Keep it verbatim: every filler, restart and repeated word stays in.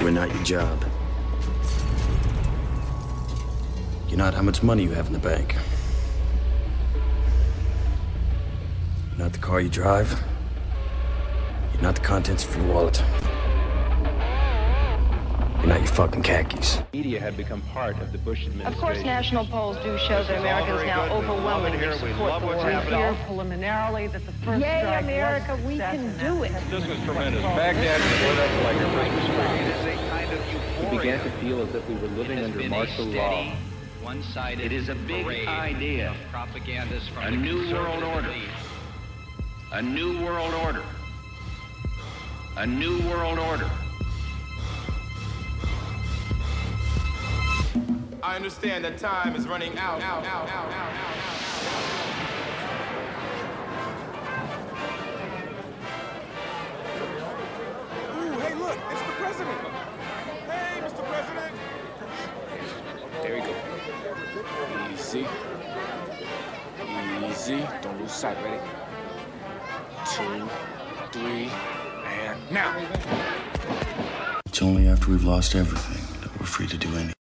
We're not your job. You're not how much money you have in the bank. You're not the car you drive. You're not the contents of your wallet. You're not your fucking khakis. Media had become part of the Bush administration. Of course, national polls do show that Americans now overwhelmingly support the war. We hear preliminarily that the first Yay, strike America, was a we success can and do it. This was tremendous. Baghdad lit up like a Christmas tree. It is a kind of euphoria. We began to feel as if we were living under martial law. One-sided it is a big idea. Propagandists from a new world order. A new world order. A new world order. I understand that time is running out, out, out, out, out, out, out. Ooh, hey, look, it's the president. Hey, Mister President. There you go. Easy. Easy. Don't lose sight. Ready? Two, three, and now. It's only after we've lost everything that we're free to do anything.